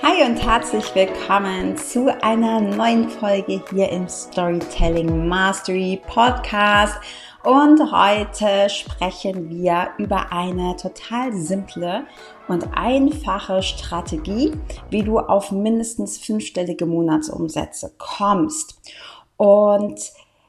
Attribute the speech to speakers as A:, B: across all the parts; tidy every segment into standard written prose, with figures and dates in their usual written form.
A: Hi und herzlich willkommen zu einer neuen Folge hier im Storytelling Mastery Podcast. Und heute sprechen wir über eine total simple und einfache Strategie, wie du auf mindestens 5-stellige Monatsumsätze kommst. Und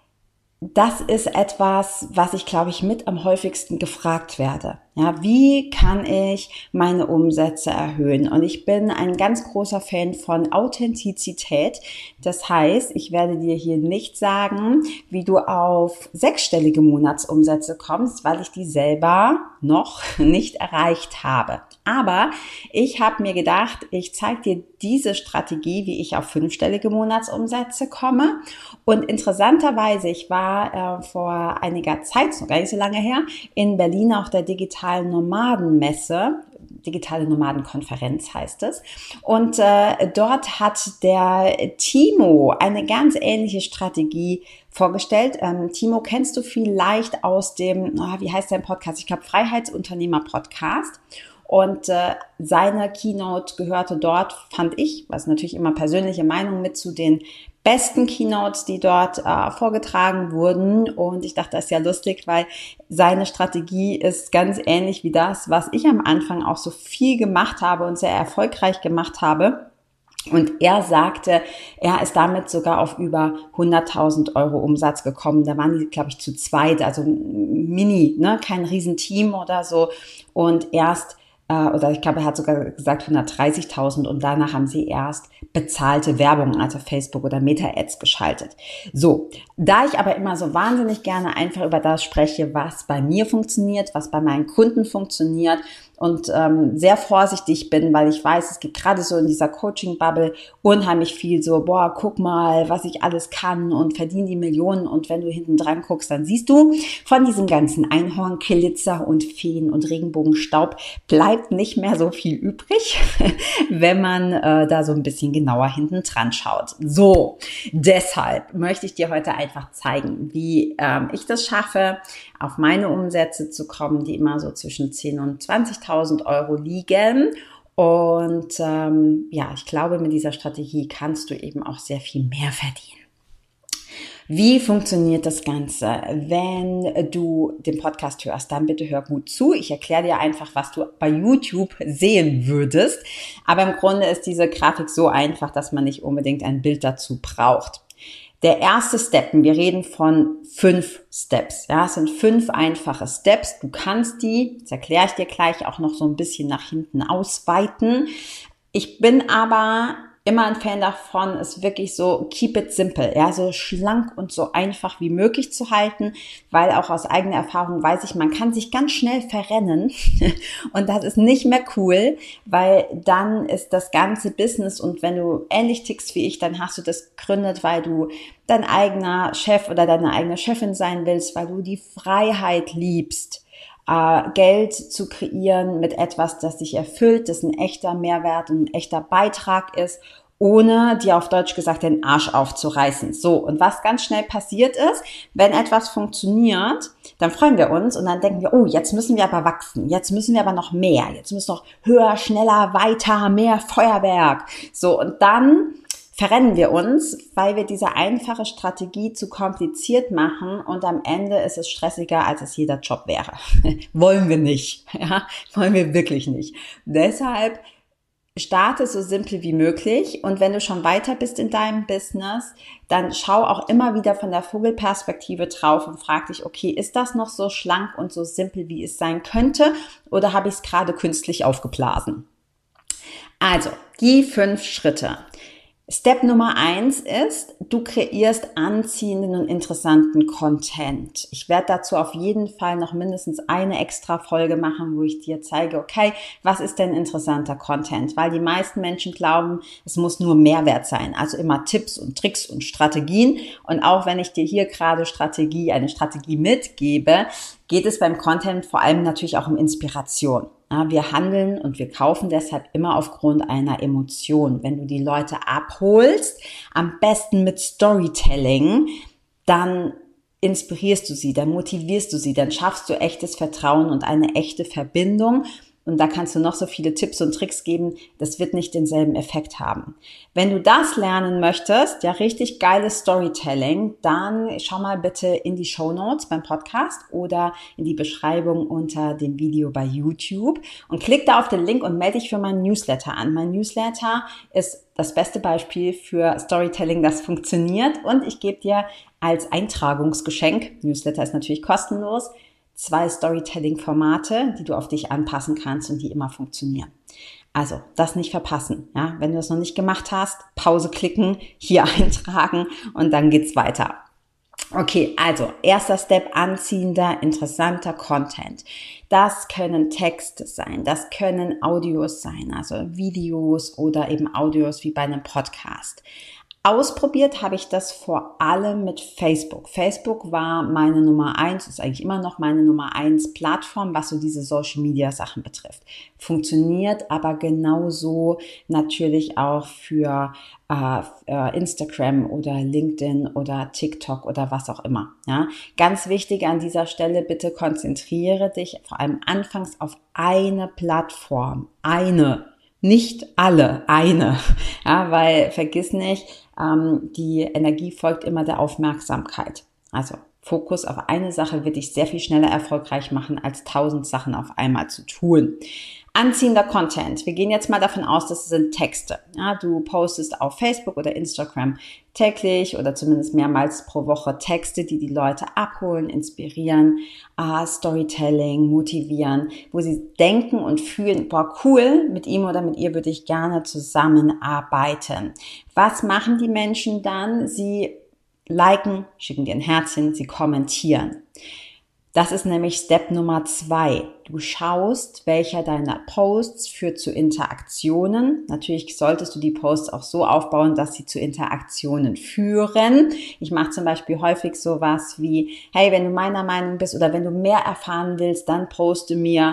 A: das ist etwas, was ich, glaube ich, mit am häufigsten gefragt werde. Ja, wie kann ich meine Umsätze erhöhen? Und ich bin ein ganz großer Fan von Authentizität. Das heißt, ich werde dir hier nicht sagen, wie du auf 6-stellige Monatsumsätze kommst, weil ich die selber noch nicht erreicht habe. Aber ich habe mir gedacht, ich zeige dir diese Strategie, wie ich auf 5-stellige Monatsumsätze komme. Und interessanterweise, ich war vor einiger Zeit, noch gar nicht so lange her, in Berlin auf der digitalen Nomadenmesse, digitale Nomadenkonferenz heißt es. Und dort hat der Timo eine ganz ähnliche Strategie vorgestellt. Timo kennst du vielleicht aus dem, wie heißt dein Podcast? Ich glaube, Freiheitsunternehmer-Podcast. Und seine Keynote gehörte dort, fand ich, was natürlich immer persönliche Meinung, mit zu den besten Keynotes, die dort vorgetragen wurden. Und ich dachte, das ist ja lustig, weil seine Strategie ist ganz ähnlich wie das, was ich am Anfang auch so viel gemacht habe und sehr erfolgreich gemacht habe. Und er sagte, er ist damit sogar auf über 100.000 Euro Umsatz gekommen. Da waren die, glaube ich, zu zweit, also mini, ne, kein Riesenteam oder so. Und erst oder ich glaube, er hat sogar gesagt 130.000 und danach haben sie erst bezahlte Werbung, also Facebook oder Meta-Ads geschaltet. So, da ich aber immer so wahnsinnig gerne einfach über das spreche, was bei mir funktioniert, was bei meinen Kunden funktioniert und sehr vorsichtig bin, weil ich weiß, es gibt gerade so in dieser Coaching-Bubble unheimlich viel so, boah, guck mal, was ich alles kann und verdiene die Millionen und wenn du hinten dran guckst, dann siehst du, von diesem ganzen Einhorn-Glitzer und Feen und Regenbogenstaub bleibt nicht mehr so viel übrig, wenn man da so ein bisschen genauer hinten dran schaut. So, deshalb möchte ich dir heute einfach zeigen, wie ich das schaffe, auf meine Umsätze zu kommen, die immer so zwischen 10.000 und 20.000 Euro liegen. Und ich glaube, mit dieser Strategie kannst du eben auch sehr viel mehr verdienen. Wie funktioniert das Ganze? Wenn du den Podcast hörst, dann bitte hör gut zu. Ich erkläre dir einfach, was du bei YouTube sehen würdest. Aber im Grunde ist diese Grafik so einfach, dass man nicht unbedingt ein Bild dazu braucht. Der erste Step, wir reden von 5 Steps. Ja, es sind 5 einfache Steps. Du kannst die, das erkläre ich dir gleich, auch noch so ein bisschen nach hinten ausweiten. Ich bin aber immer ein Fan davon, es wirklich so keep it simple, ja, so schlank und so einfach wie möglich zu halten, weil auch aus eigener Erfahrung weiß ich, man kann sich ganz schnell verrennen und das ist nicht mehr cool, weil dann ist das ganze Business und wenn du ähnlich tickst wie ich, dann hast du das gegründet, weil du dein eigener Chef oder deine eigene Chefin sein willst, weil du die Freiheit liebst, Geld zu kreieren mit etwas, das dich erfüllt, das ein echter Mehrwert und ein echter Beitrag ist, ohne dir auf Deutsch gesagt den Arsch aufzureißen. So, und was ganz schnell passiert ist, wenn etwas funktioniert, dann freuen wir uns und dann denken wir, oh, jetzt müssen wir aber wachsen, jetzt müssen wir aber noch mehr, jetzt müssen wir noch höher, schneller, weiter, mehr Feuerwerk. So, und dann verrennen wir uns, weil wir diese einfache Strategie zu kompliziert machen und am Ende ist es stressiger, als es jeder Job wäre. Wollen wir nicht. Ja? Wollen wir wirklich nicht. Deshalb starte so simpel wie möglich und wenn du schon weiter bist in deinem Business, dann schau auch immer wieder von der Vogelperspektive drauf und frag dich, okay, ist das noch so schlank und so simpel, wie es sein könnte oder habe ich es gerade künstlich aufgeblasen? Also, die 5 Schritte. Step Nummer 1 ist, du kreierst anziehenden und interessanten Content. Ich werde dazu auf jeden Fall noch mindestens eine extra Folge machen, wo ich dir zeige, okay, was ist denn interessanter Content? Weil die meisten Menschen glauben, es muss nur Mehrwert sein. Also immer Tipps und Tricks und Strategien. Und auch wenn ich dir hier gerade eine Strategie mitgebe, geht es beim Content vor allem natürlich auch um Inspiration. Ja, wir handeln und wir kaufen deshalb immer aufgrund einer Emotion. Wenn du die Leute abholst, am besten mit Storytelling, dann inspirierst du sie, dann motivierst du sie, dann schaffst du echtes Vertrauen und eine echte Verbindung. und da kannst du noch so viele Tipps und Tricks geben, das wird nicht denselben Effekt haben. Wenn du das lernen möchtest, ja, richtig geiles Storytelling, dann schau mal bitte in die Shownotes beim Podcast oder in die Beschreibung unter dem Video bei YouTube und klick da auf den Link und melde dich für meinen Newsletter an. Mein Newsletter ist das beste Beispiel für Storytelling, das funktioniert, und ich gebe dir als Eintragungsgeschenk, Newsletter ist natürlich kostenlos, 2 Storytelling-Formate, die du auf dich anpassen kannst und die immer funktionieren. Also, das nicht verpassen. Ja? Wenn du das noch nicht gemacht hast, Pause klicken, hier eintragen und dann geht's weiter. Okay, also erster Step, anziehender, interessanter Content. Das können Texte sein, das können Audios sein, also Videos oder eben Audios wie bei einem Podcast. Ausprobiert habe ich das vor allem mit Facebook. Facebook war meine Nummer 1, ist eigentlich immer noch meine Nummer 1 Plattform, was so diese Social Media Sachen betrifft. Funktioniert aber genauso natürlich auch für Instagram oder LinkedIn oder TikTok oder was auch immer. Ja? Ganz wichtig an dieser Stelle, bitte konzentriere dich vor allem anfangs auf eine Plattform. Nicht alle, eine. Ja, weil vergiss nicht, die Energie folgt immer der Aufmerksamkeit. Also Fokus auf eine Sache wird dich sehr viel schneller erfolgreich machen, als 1000 Sachen auf einmal zu tun. Anziehender Content. Wir gehen jetzt mal davon aus, das sind Texte. Ja, du postest auf Facebook oder Instagram täglich oder zumindest mehrmals pro Woche Texte, die die Leute abholen, inspirieren, Storytelling, motivieren, wo sie denken und fühlen, boah, cool, mit ihm oder mit ihr würde ich gerne zusammenarbeiten. Was machen die Menschen dann? Sie liken, schicken dir ein Herzchen, sie kommentieren. Das ist nämlich Step Nummer 2. Du schaust, welcher deiner Posts führt zu Interaktionen. Natürlich solltest du die Posts auch so aufbauen, dass sie zu Interaktionen führen. Ich mache zum Beispiel häufig sowas wie, hey, wenn du meiner Meinung bist oder wenn du mehr erfahren willst, dann poste mir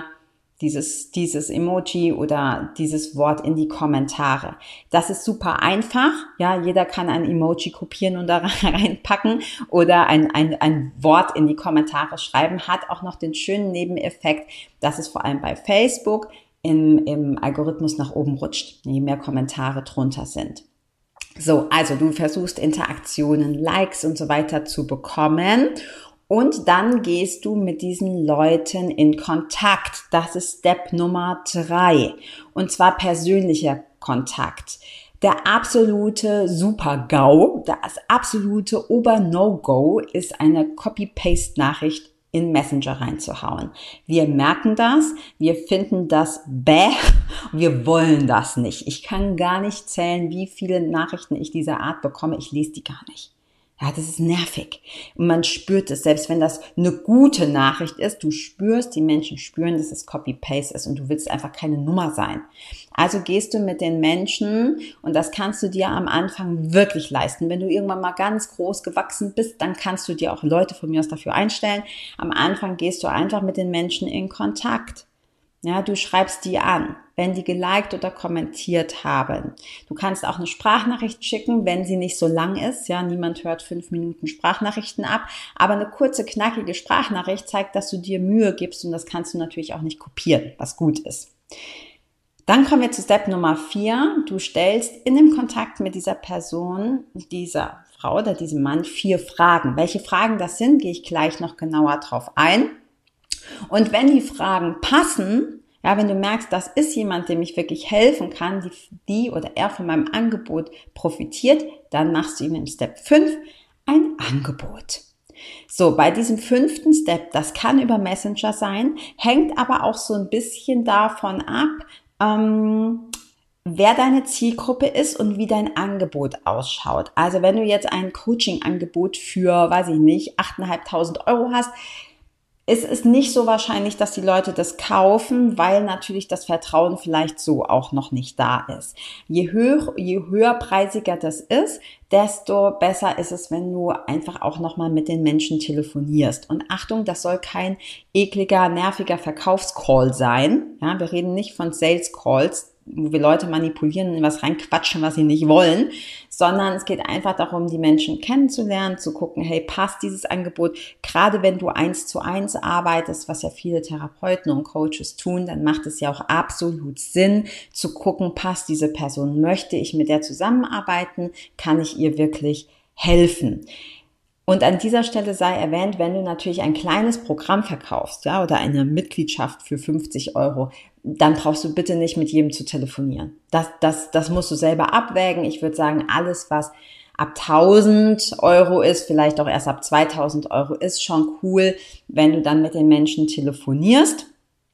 A: dieses Emoji oder dieses Wort in die Kommentare. Das ist super einfach. Ja, jeder kann ein Emoji kopieren und da reinpacken oder ein Wort in die Kommentare schreiben. Hat auch noch den schönen Nebeneffekt, dass es vor allem bei Facebook im Algorithmus nach oben rutscht, je mehr Kommentare drunter sind. So, also du versuchst Interaktionen, Likes und so weiter zu bekommen. Und dann gehst du mit diesen Leuten in Kontakt. Das ist Step Nummer 3. Und zwar persönlicher Kontakt. Der absolute Super-GAU, das absolute Ober-No-Go ist eine Copy-Paste-Nachricht in Messenger reinzuhauen. Wir merken das, wir finden das bäh, wir wollen das nicht. Ich kann gar nicht zählen, wie viele Nachrichten ich dieser Art bekomme. Ich lese die gar nicht. Ja, das ist nervig. Und man spürt es, selbst wenn das eine gute Nachricht ist, du spürst, die Menschen spüren, dass es Copy-Paste ist und du willst einfach keine Nummer sein. Also gehst du mit den Menschen, und das kannst du dir am Anfang wirklich leisten. Wenn du irgendwann mal ganz groß gewachsen bist, dann kannst du dir auch Leute von mir aus dafür einstellen. Am Anfang gehst du einfach mit den Menschen in Kontakt. Ja, du schreibst die an, wenn die geliked oder kommentiert haben. Du kannst auch eine Sprachnachricht schicken, wenn sie nicht so lang ist. Ja, niemand hört 5 Minuten Sprachnachrichten ab. Aber eine kurze, knackige Sprachnachricht zeigt, dass du dir Mühe gibst, und das kannst du natürlich auch nicht kopieren, was gut ist. Dann kommen wir zu Step Nummer 4. Du stellst in dem Kontakt mit dieser Person, dieser Frau oder diesem Mann 4 Fragen. Welche Fragen das sind, gehe ich gleich noch genauer drauf ein. Und wenn die Fragen passen, ja, wenn du merkst, das ist jemand, dem ich wirklich helfen kann, die oder er von meinem Angebot profitiert, dann machst du ihm im Step 5 ein Angebot. So, bei diesem 5. Step, das kann über Messenger sein, hängt aber auch so ein bisschen davon ab, wer deine Zielgruppe ist und wie dein Angebot ausschaut. Also wenn du jetzt ein Coaching-Angebot für, weiß ich nicht, 8.500 € hast, ist es nicht so wahrscheinlich, dass die Leute das kaufen, weil natürlich das Vertrauen vielleicht so auch noch nicht da ist. Je höherpreisiger das ist, desto besser ist es, wenn du einfach auch nochmal mit den Menschen telefonierst. Und Achtung, das soll kein ekliger, nerviger Verkaufscall sein. Ja, wir reden nicht von Sales Calls. wo wir Leute manipulieren und in was reinquatschen, was sie nicht wollen, sondern es geht einfach darum, die Menschen kennenzulernen, zu gucken, hey, passt dieses Angebot? Gerade wenn du 1:1 arbeitest, was ja viele Therapeuten und Coaches tun, dann macht es ja auch absolut Sinn, zu gucken, passt diese Person? Möchte ich mit der zusammenarbeiten? Kann ich ihr wirklich helfen? Und an dieser Stelle sei erwähnt, wenn du natürlich ein kleines Programm verkaufst, ja, oder eine Mitgliedschaft für 50 Euro, dann brauchst du bitte nicht mit jedem zu telefonieren. Das musst du selber abwägen. Ich würde sagen, alles, was ab 1.000 Euro ist, vielleicht auch erst ab 2.000 Euro, ist schon cool, wenn du dann mit den Menschen telefonierst.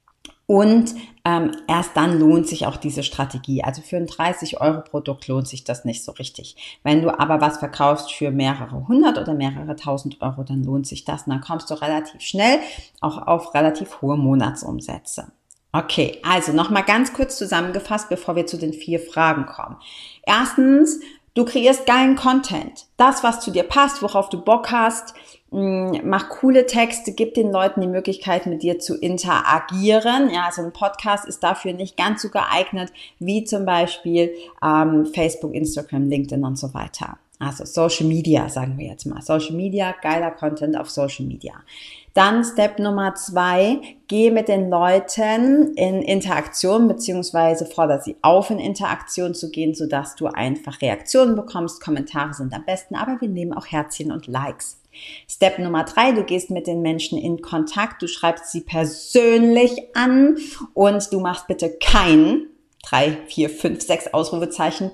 A: Und erst dann lohnt sich auch diese Strategie. Also für ein 30-Euro-Produkt lohnt sich das nicht so richtig. Wenn du aber was verkaufst für mehrere hundert oder mehrere tausend Euro, dann lohnt sich das. Und dann kommst du relativ schnell auch auf relativ hohe Monatsumsätze. Okay, also nochmal ganz kurz zusammengefasst, bevor wir zu den 4 Fragen kommen. Erstens, du kreierst geilen Content. Das, was zu dir passt, worauf du Bock hast. Mach coole Texte, gib den Leuten die Möglichkeit, mit dir zu interagieren. Ja, also ein Podcast ist dafür nicht ganz so geeignet wie zum Beispiel Facebook, Instagram, LinkedIn und so weiter. Also Social Media, sagen wir jetzt mal. Social Media, geiler Content auf Social Media. Dann Step Nummer 2, geh mit den Leuten in Interaktion, beziehungsweise fordere sie auf, in Interaktion zu gehen, sodass du einfach Reaktionen bekommst. Kommentare sind am besten, aber wir nehmen auch Herzchen und Likes. Step Nummer 3, du gehst mit den Menschen in Kontakt, du schreibst sie persönlich an und du machst bitte kein 3, 4, 5, 6 Ausrufezeichen,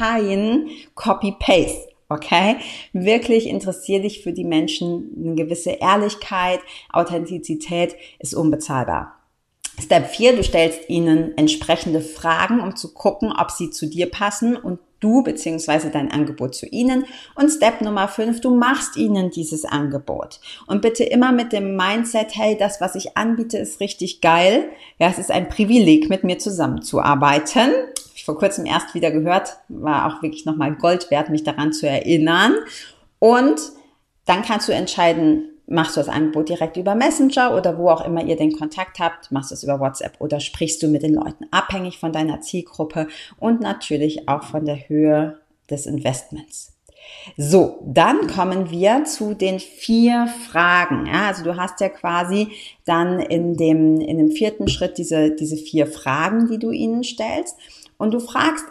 A: kein Copy-Paste. Okay? Wirklich interessier dich für die Menschen. Eine gewisse Ehrlichkeit, Authentizität ist unbezahlbar. Step 4, du stellst ihnen entsprechende Fragen, um zu gucken, ob sie zu dir passen und du bzw. dein Angebot zu ihnen. Und Step Nummer 5, du machst ihnen dieses Angebot. Und bitte immer mit dem Mindset, hey, das, was ich anbiete, ist richtig geil. Ja, es ist ein Privileg, mit mir zusammenzuarbeiten. Ich vor kurzem erst wieder gehört, war auch wirklich nochmal Gold wert, mich daran zu erinnern. Und dann kannst du entscheiden, machst du das Angebot direkt über Messenger oder wo auch immer ihr den Kontakt habt, machst du es über WhatsApp oder sprichst du mit den Leuten, abhängig von deiner Zielgruppe und natürlich auch von der Höhe des Investments. So, dann kommen wir zu den 4 Fragen. Ja, also du hast ja quasi dann in dem 4. Schritt diese 4 Fragen, die du ihnen stellst und du fragst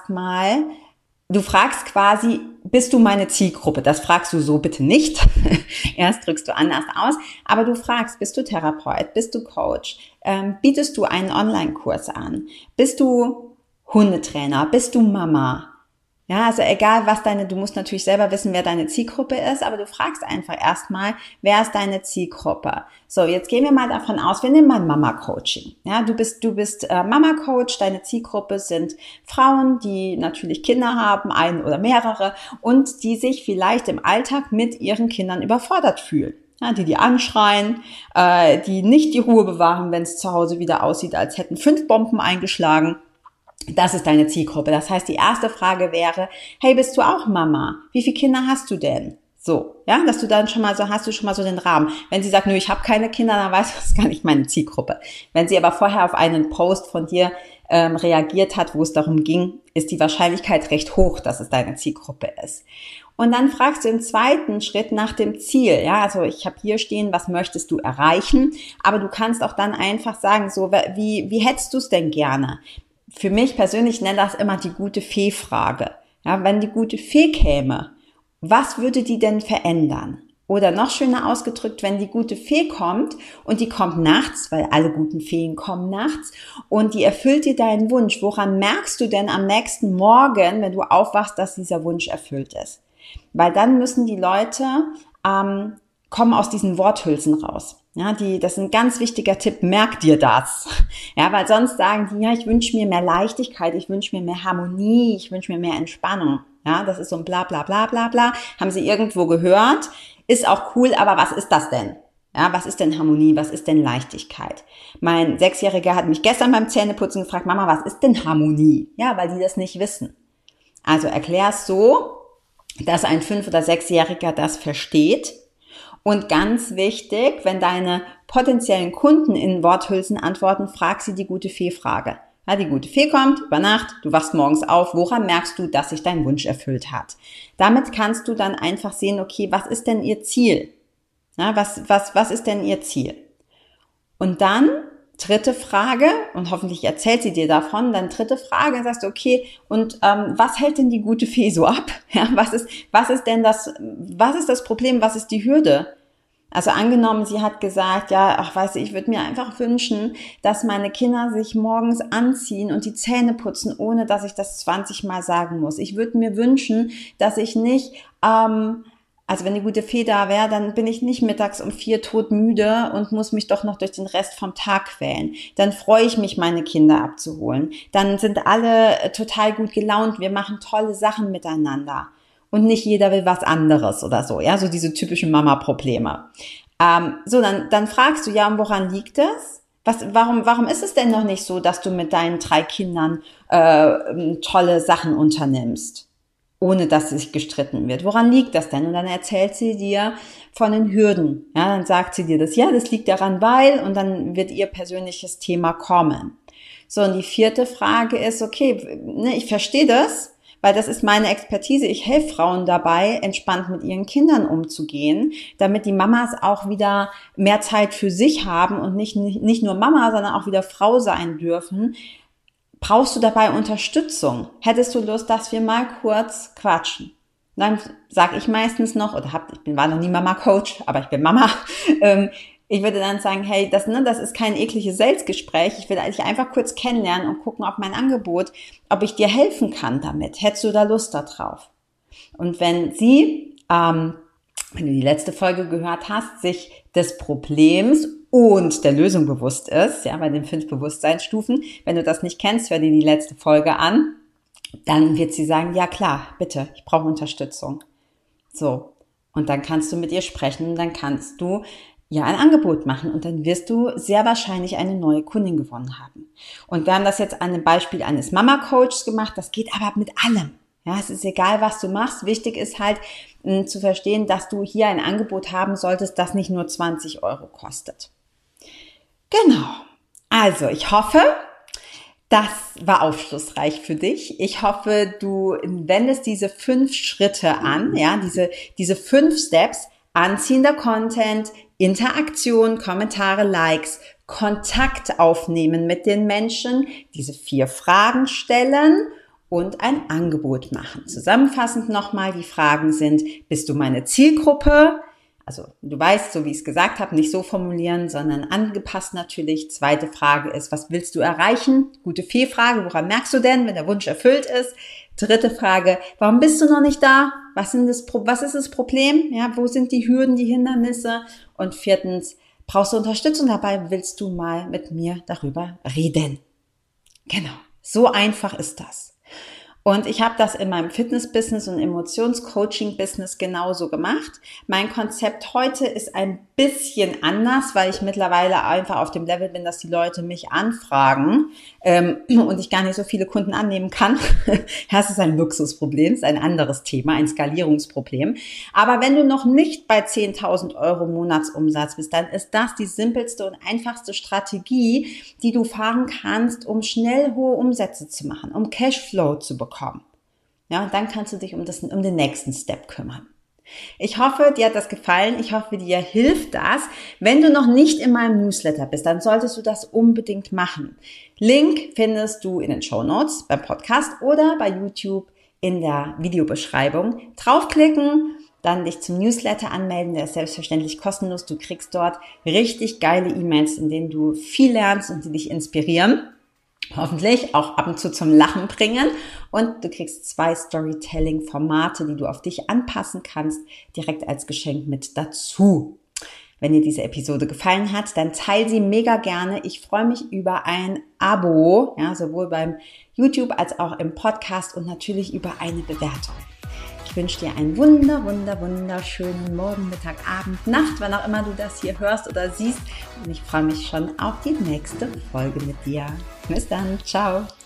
A: quasi, bist du meine Zielgruppe? Das fragst du so bitte nicht. Erst drückst du anders aus. Aber du fragst, bist du Therapeut? Bist du Coach? Bietest du einen Online-Kurs an? Bist du Hundetrainer? Bist du Mama? Ja, also egal was du musst natürlich selber wissen, wer deine Zielgruppe ist, aber du fragst einfach erstmal, wer ist deine Zielgruppe? So, jetzt gehen wir mal davon aus, wir nehmen mal Mama-Coaching. Ja, du bist Mama-Coach, deine Zielgruppe sind Frauen, die natürlich Kinder haben, ein oder mehrere, und die sich vielleicht im Alltag mit ihren Kindern überfordert fühlen. Ja, die anschreien, die nicht die Ruhe bewahren, wenn es zu Hause wieder aussieht, als hätten 5 Bomben eingeschlagen. Das ist deine Zielgruppe. Das heißt, die erste Frage wäre, hey, bist du auch Mama? Wie viele Kinder hast du denn? So, ja, dass du dann hast du schon mal so den Rahmen. Wenn sie sagt, nö, ich habe keine Kinder, dann weißt du, das ist gar nicht meine Zielgruppe. Wenn sie aber vorher auf einen Post von dir reagiert hat, wo es darum ging, ist die Wahrscheinlichkeit recht hoch, dass es deine Zielgruppe ist. Und dann fragst du im 2. Schritt nach dem Ziel. Ja, also ich habe hier stehen, was möchtest du erreichen? Aber du kannst auch dann einfach sagen, so, wie hättest du es denn gerne? Für mich persönlich nenne das immer die gute Fee-Frage. Ja, wenn die gute Fee käme, was würde die denn verändern? Oder noch schöner ausgedrückt, wenn die gute Fee kommt und die kommt nachts, weil alle guten Feen kommen nachts und die erfüllt dir deinen Wunsch. Woran merkst du denn am nächsten Morgen, wenn du aufwachst, dass dieser Wunsch erfüllt ist? Weil dann müssen die Leute kommen aus diesen Worthülsen raus. Ja, das ist ein ganz wichtiger Tipp, merk dir das. Ja, weil sonst sagen die, ja, ich wünsche mir mehr Leichtigkeit, ich wünsche mir mehr Harmonie, ich wünsche mir mehr Entspannung. Ja, das ist so ein bla bla bla bla bla. Haben sie irgendwo gehört, ist auch cool, aber was ist das denn? Ja, was ist denn Harmonie, was ist denn Leichtigkeit? Mein 6-Jähriger hat mich gestern beim Zähneputzen gefragt, Mama, was ist denn Harmonie? Ja, weil die das nicht wissen. Also erklär's so, dass ein 5- oder 6-Jähriger das versteht. Und ganz wichtig, wenn deine potenziellen Kunden in Worthülsen antworten, frag sie die gute Fee-Frage. Ja, die gute Fee kommt über Nacht, du wachst morgens auf, woran merkst du, dass sich dein Wunsch erfüllt hat? Damit kannst du dann einfach sehen, okay, was ist denn ihr Ziel? Ja, was ist denn ihr Ziel? Und dann, dritte Frage, und hoffentlich erzählt sie dir davon, dann dritte Frage, dann sagst du, okay, und was hält denn die gute Fee so ab? Ja, was ist das Problem, was ist die Hürde? Also angenommen, sie hat gesagt, ja, weißt du, ich würde mir einfach wünschen, dass meine Kinder sich morgens anziehen und die Zähne putzen, ohne dass ich das 20 Mal sagen muss. Ich würde mir wünschen, dass ich nicht, also wenn die gute Fee da wäre, dann bin ich nicht mittags um 4 todmüde und muss mich doch noch durch den Rest vom Tag quälen. Dann freue ich mich, meine Kinder abzuholen. Dann sind alle total gut gelaunt, wir machen tolle Sachen miteinander. Und nicht jeder will was anderes oder so, ja, so diese typischen Mama-Probleme. Dann fragst du, ja, und woran liegt das? Warum ist es denn noch nicht so, dass du mit deinen 3 Kindern tolle Sachen unternimmst, ohne dass sich gestritten wird? Woran liegt das denn? Und dann erzählt sie dir von den Hürden. Ja, dann sagt sie dir das, ja, das liegt daran, weil, und dann wird ihr persönliches Thema kommen. So, und die 4. Frage ist, okay, ne, ich verstehe das, weil das ist meine Expertise. Ich helfe Frauen dabei, entspannt mit ihren Kindern umzugehen, damit die Mamas auch wieder mehr Zeit für sich haben und nicht nur Mama, sondern auch wieder Frau sein dürfen. Brauchst du dabei Unterstützung? Hättest du Lust, dass wir mal kurz quatschen? Dann sage ich meistens noch, war noch nie Mama-Coach, aber ich bin Mama. Ich würde dann sagen, hey, das ist kein ekliges Sales-Gespräch. Ich will dich einfach kurz kennenlernen und gucken, ob mein Angebot, ob ich dir helfen kann damit. Hättest du da Lust darauf? Und wenn sie, wenn du die letzte Folge gehört hast, sich des Problems und der Lösung bewusst ist, ja, bei den 5 Bewusstseinsstufen, wenn du das nicht kennst, hör dir die letzte Folge an, dann wird sie sagen, ja klar, bitte, ich brauche Unterstützung. So, und dann kannst du mit ihr sprechen und dann kannst du ja ein Angebot machen und dann wirst du sehr wahrscheinlich eine neue Kundin gewonnen haben. Und wir haben das jetzt an dem Beispiel eines Mama-Coaches gemacht, das geht aber mit allem. Ja, es ist egal, was du machst. Wichtig ist halt zu verstehen, dass du hier ein Angebot haben solltest, das nicht nur 20 € kostet. Genau. Also, ich hoffe, das war aufschlussreich für dich. Ich hoffe, du wendest diese 5 Schritte an, ja, diese 5 Steps, anziehender Content, Interaktion, Kommentare, Likes, Kontakt aufnehmen mit den Menschen, diese 4 Fragen stellen und ein Angebot machen. Zusammenfassend nochmal, die Fragen sind, bist du meine Zielgruppe? Also du weißt, so wie ich es gesagt habe, nicht so formulieren, sondern angepasst natürlich. 2. Frage ist, was willst du erreichen? Gute Fee-Frage, woran merkst du denn, wenn der Wunsch erfüllt ist? 3. Frage, warum bist du noch nicht da? Was ist das Problem? Ja, wo sind die Hürden, die Hindernisse? Und 4. brauchst du Unterstützung dabei? Willst du mal mit mir darüber reden? Genau, so einfach ist das. Und ich habe das in meinem Fitness-Business und Emotions-Coaching-Business genauso gemacht. Mein Konzept heute ist ein bisschen anders, weil ich mittlerweile einfach auf dem Level bin, dass die Leute mich anfragen und ich gar nicht so viele Kunden annehmen kann. Das ist ein Luxusproblem, ist ein anderes Thema, ein Skalierungsproblem. Aber wenn du noch nicht bei 10.000 € Monatsumsatz bist, dann ist das die simpelste und einfachste Strategie, die du fahren kannst, um schnell hohe Umsätze zu machen, um Cashflow zu bekommen. Ja, und dann kannst du dich um den nächsten Step kümmern. Ich hoffe, dir hat das gefallen. Ich hoffe, dir hilft das. Wenn du noch nicht in meinem Newsletter bist, dann solltest du das unbedingt machen. Link findest du in den Shownotes beim Podcast oder bei YouTube in der Videobeschreibung. Draufklicken, dann dich zum Newsletter anmelden. Der ist selbstverständlich kostenlos. Du kriegst dort richtig geile E-Mails, in denen du viel lernst und die dich inspirieren. Hoffentlich auch ab und zu zum Lachen bringen. Und du kriegst 2 Storytelling-Formate, die du auf dich anpassen kannst, direkt als Geschenk mit dazu. Wenn dir diese Episode gefallen hat, dann teile sie mega gerne. Ich freue mich über ein Abo, ja, sowohl beim YouTube als auch im Podcast und natürlich über eine Bewertung. Ich wünsche dir einen wunderschönen Morgen, Mittag, Abend, Nacht, wann auch immer du das hier hörst oder siehst. Und ich freue mich schon auf die nächste Folge mit dir. Bis dann. Ciao.